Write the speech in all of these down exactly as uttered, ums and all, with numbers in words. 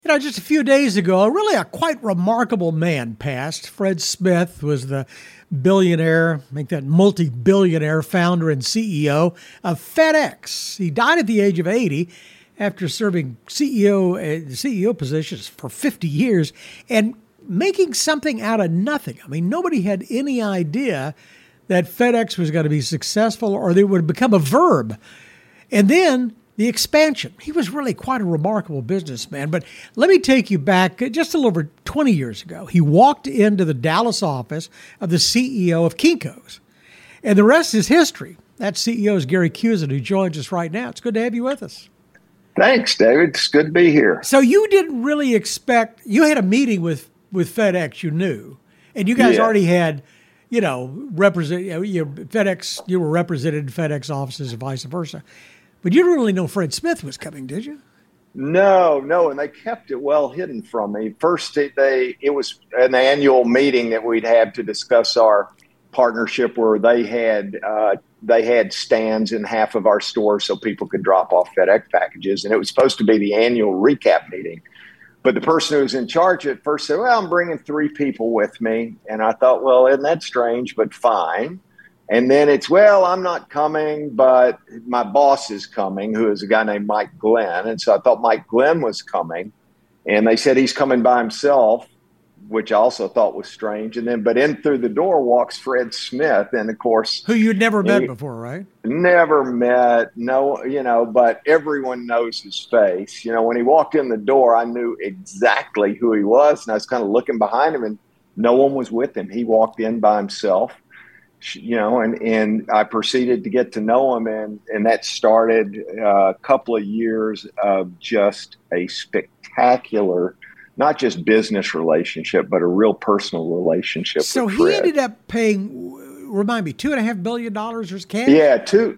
You know, just a few days ago, really a quite remarkable man passed. Fred Smith was the billionaire, make that multi-billionaire founder and C E O of FedEx. He died at the age of eighty after serving C E O uh, C E O positions for fifty years and making something out of nothing. I mean, nobody had any idea that FedEx was going to be successful or they would become a verb. And then the expansion. He was really quite a remarkable businessman. But let me take you back just a little over twenty years ago. He walked into the Dallas office of the C E O of Kinko's. And the rest is history. That C E O is Gary Kusin, who joins us right now. It's good to have you with us. Thanks, David. It's good to be here. So you didn't really expect, you had a meeting with, with FedEx, you knew, and you guys yeah. already had, you know, represent, you know, you, FedEx, you were represented in FedEx offices and vice versa. But you didn't really know Fred Smith was coming, did you? No, no, and they kept it well hidden from me. First, they it was an annual meeting that we'd have to discuss our partnership, where they had uh, they had stands in half of our stores so people could drop off FedEx packages, and it was supposed to be the annual recap meeting. But the person who was in charge at first said, "Well, I'm bringing three people with me," and I thought, "Well, isn't that strange? But fine." And then it's, well, I'm not coming, but my boss is coming, who is a guy named Mike Glenn. And so I thought Mike Glenn was coming. And they said he's coming by himself, which I also thought was strange. And then, but in through the door walks Fred Smith. And of course, who you'd never met before, right? Never met. No, you know, but everyone knows his face. You know, when he walked in the door, I knew exactly who he was. And I was kind of looking behind him and no one was with him. He walked in by himself. You know, and, and I proceeded to get to know him, and, and that started uh, a couple of years of just a spectacular, not just business relationship, but a real personal relationship. So with he Fred. ended up paying, remind me, two and a half billion dollars was cash? Yeah, two.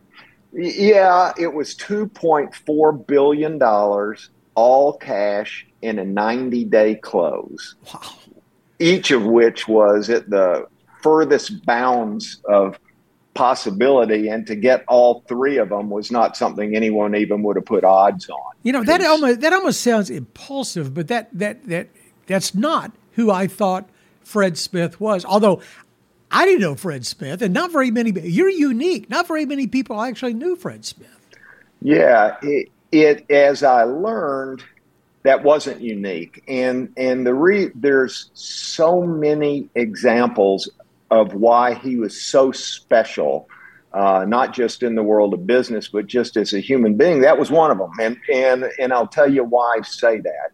Yeah, it was two point four billion dollars, all cash in a ninety day close. Wow. Each of which was at the furthest bounds of possibility, and to get all three of them was not something anyone even would have put odds on. You know, that almost that almost sounds impulsive, but that that that that's not who I thought Fred Smith was. Although I didn't know Fred Smith, and not very many. You're unique. Not very many people actually knew Fred Smith. Yeah, it, it as I learned, that wasn't unique, and and the re, there's so many examples of why he was so special, uh, not just in the world of business, but just as a human being. That was one of them. And, and, and I'll tell you why I say that.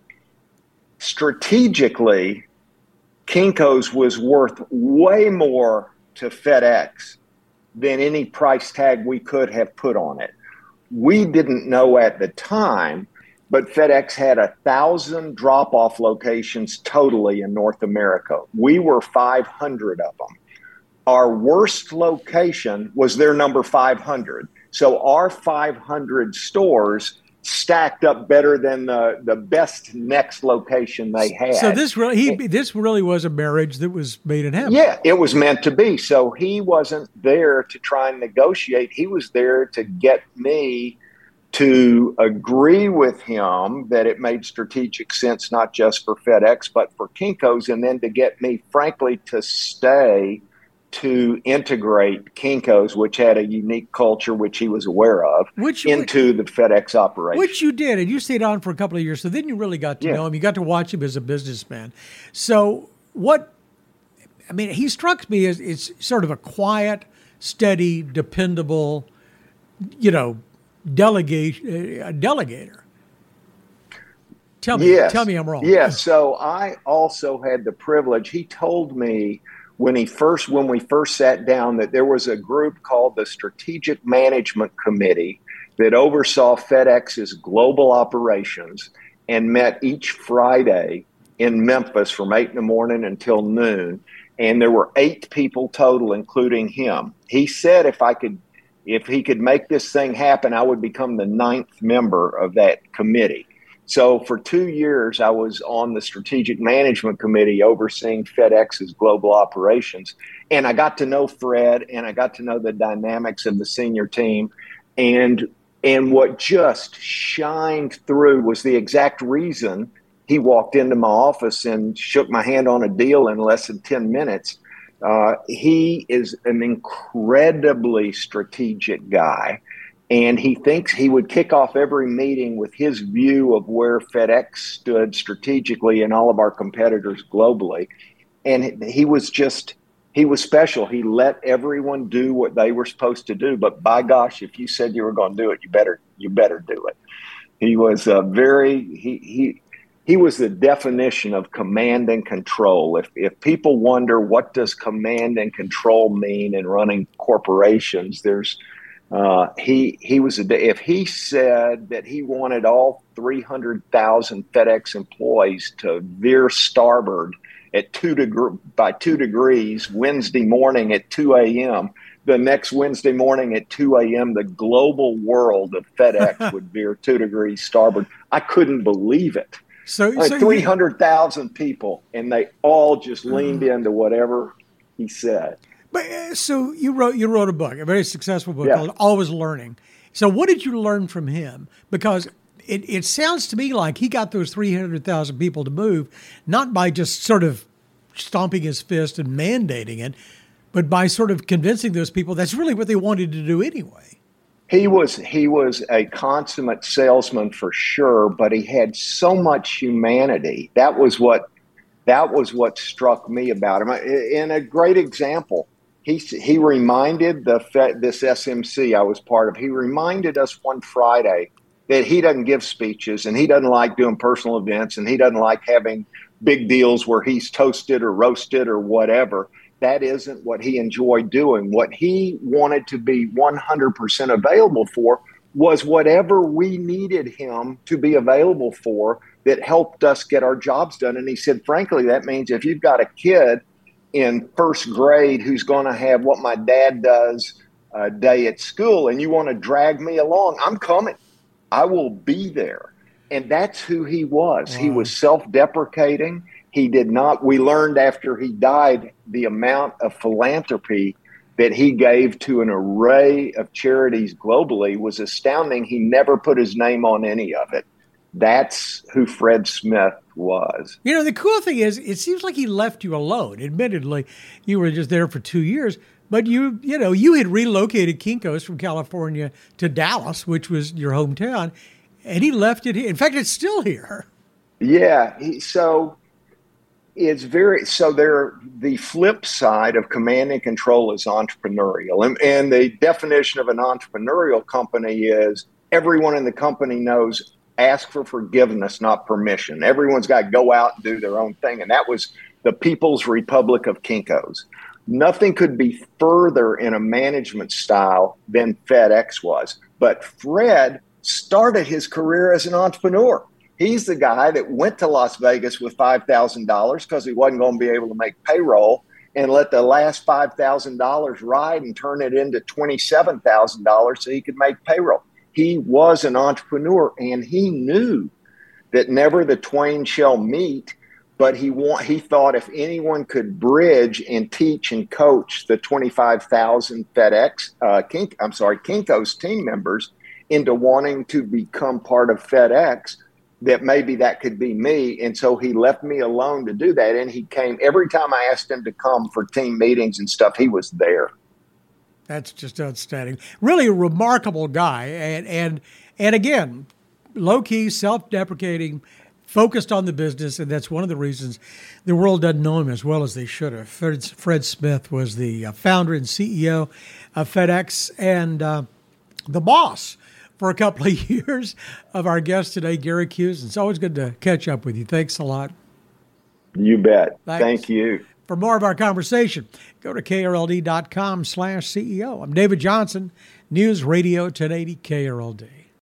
Strategically, Kinko's was worth way more to FedEx than any price tag we could have put on it. We didn't know at the time, but FedEx had a thousand drop-off locations totally in North America. We were five hundred of them. Our worst location was their number five hundred. So our five hundred stores stacked up better than the, the best next location they had. So this really, he, this really was a marriage that was made in heaven. Yeah, it was meant to be. So he wasn't there to try and negotiate. He was there to get me to agree with him that it made strategic sense, not just for FedEx, but for Kinko's, and then to get me, frankly, to stay to integrate Kinko's, which had a unique culture, which he was aware of, which, into the FedEx operation. Which you did, and you stayed on for a couple of years, so then you really got to yeah. know him. You got to watch him as a businessman. So what, I mean, he struck me as it's sort of a quiet, steady, dependable, you know, delegate, uh, delegator. Tell me, yes. tell me I'm wrong. Yes, so I also had the privilege, he told me, When he first, when we first sat down, that there was a group called the Strategic Management Committee that oversaw FedEx's global operations and met each Friday in Memphis from eight in the morning until noon. And there were eight people total, including him. He said if I could, if he could make this thing happen, I would become the ninth member of that committee. So for two years, I was on the Strategic Management Committee overseeing FedEx's global operations. And I got to know Fred, and I got to know the dynamics of the senior team. And, and what just shined through was the exact reason he walked into my office and shook my hand on a deal in less than ten minutes. Uh, he is an incredibly strategic guy, and he thinks he would kick off every meeting with his view of where FedEx stood strategically and all of our competitors globally. And he was just, he was special. He let everyone do what they were supposed to do. But by gosh, if you said you were going to do it, you better, you better do it. He was a very, he, he, He was the definition of command and control. If if people wonder what does command and control mean in running corporations, there's uh, he he was a, if he said that he wanted all three hundred thousand FedEx employees to veer starboard at two degree by two degrees Wednesday morning at two a.m. The next Wednesday morning at two a.m., the global world of FedEx would veer two degrees starboard. I couldn't believe it. So, like so three hundred thousand people, and they all just leaned mm. into whatever he said. But uh, so you wrote you wrote a book, a very successful book yeah. called Always Learning. So what did you learn from him? Because it, it sounds to me like he got those three hundred thousand people to move, not by just sort of stomping his fist and mandating it, but by sort of convincing those people that's really what they wanted to do anyway. He was he was a consummate salesman for sure, but he had so much humanity. That was what that was what struck me about him. In a great example, he he reminded the this S M C I was part of. He reminded us one Friday that he doesn't give speeches and he doesn't like doing personal events and he doesn't like having big deals where he's toasted or roasted or whatever. That isn't what he enjoyed doing. What he wanted to be one hundred percent available for was whatever we needed him to be available for that helped us get our jobs done. And he said, frankly, that means if you've got a kid in first grade who's going to have what my dad does a day at school and you want to drag me along, I'm coming. I will be there. And that's who he was. Wow. He was self-deprecating. He did not, we learned after he died, the amount of philanthropy that he gave to an array of charities globally was astounding. He never put his name on any of it. That's who Fred Smith was. You know, the cool thing is, it seems like he left you alone. Admittedly, you were just there for two years, but you, you know, you had relocated Kinko's from California to Dallas, which was your hometown, and he left it here. In fact, it's still here. Yeah. He, so it's very, so there, the flip side of command and control is entrepreneurial. And, and the definition of an entrepreneurial company is everyone in the company knows ask for forgiveness, not permission. Everyone's got to go out and do their own thing. And that was the People's Republic of Kinko's. Nothing could be further in a management style than FedEx was. But Fred started his career as an entrepreneur. He's the guy that went to Las Vegas with five thousand dollars because he wasn't going to be able to make payroll and let the last five thousand dollars ride and turn it into twenty-seven thousand dollars so he could make payroll. He was an entrepreneur, and he knew that never the twain shall meet, but he want, he thought if anyone could bridge and teach and coach the twenty-five thousand FedEx, uh, Kink, I'm sorry, Kinko's team members into wanting to become part of FedEx, that maybe that could be me. And so he left me alone to do that. And he came every time I asked him to come for team meetings and stuff, he was there. That's just outstanding. Really a remarkable guy. And, and, and again, low-key, self-deprecating, focused on the business. And that's one of the reasons the world doesn't know him as well as they should have. Fred, Fred Smith was the founder and C E O of FedEx and uh, the boss for a couple of years of our guest today, Gary Hughes. It's always good to catch up with you. Thanks a lot. You bet. Thanks. Thank you. For more of our conversation, go to K R L D dot com slash C E O. I'm David Johnson, News Radio ten eighty K R L D.